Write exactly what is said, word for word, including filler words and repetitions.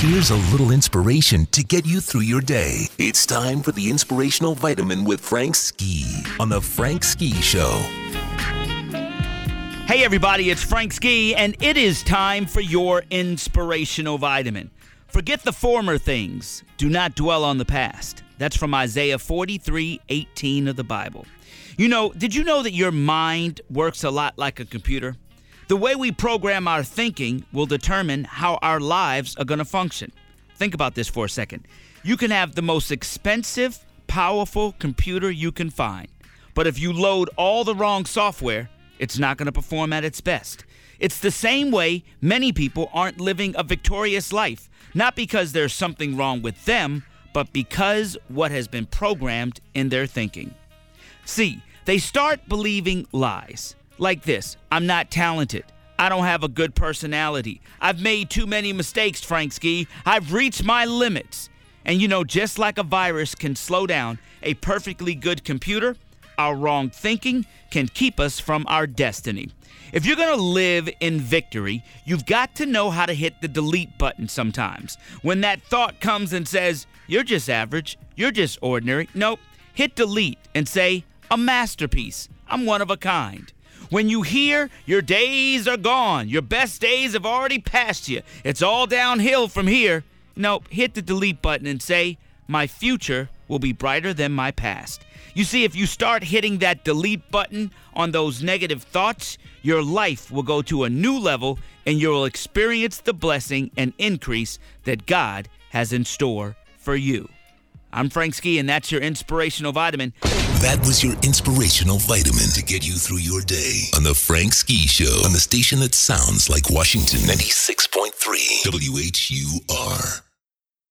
Here's a little inspiration to get you through your day. It's time for the Inspirational Vitamin with Frank Ski on The Frank Ski Show. Hey everybody, it's Frank Ski, and it is time for your Inspirational Vitamin. Forget the former things. Do not dwell on the past. That's from Isaiah forty-three eighteen of the Bible. You know, did you know that your mind works a lot like a computer? The way we program our thinking will determine how our lives are going to function. Think about this for a second. You can have the most expensive, powerful computer you can find, but if you load all the wrong software, it's not going to perform at its best. It's the same way many people aren't living a victorious life, not because there's something wrong with them, but because what has been programmed in their thinking. See, they start believing lies like this: I'm not talented. I don't have a good personality. I've made too many mistakes, Frank Ski. I've reached my limits. And you know, just like a virus can slow down a perfectly good computer, our wrong thinking can keep us from our destiny. If you're going to live in victory, you've got to know how to hit the delete button sometimes. When that thought comes and says, you're just average, you're just ordinary, nope, hit delete and say, a masterpiece, I'm one of a kind. When you hear your days are gone, your best days have already passed you, it's all downhill from here, nope, hit the delete button and say, my future will be brighter than my past. You see, if you start hitting that delete button on those negative thoughts, your life will go to a new level and you will experience the blessing and increase that God has in store for you. I'm Frank Ski, and that's your Inspirational Vitamin. That was your Inspirational Vitamin to get you through your day on The Frank Ski Show on the station that sounds like Washington, ninety-six point three W H U R.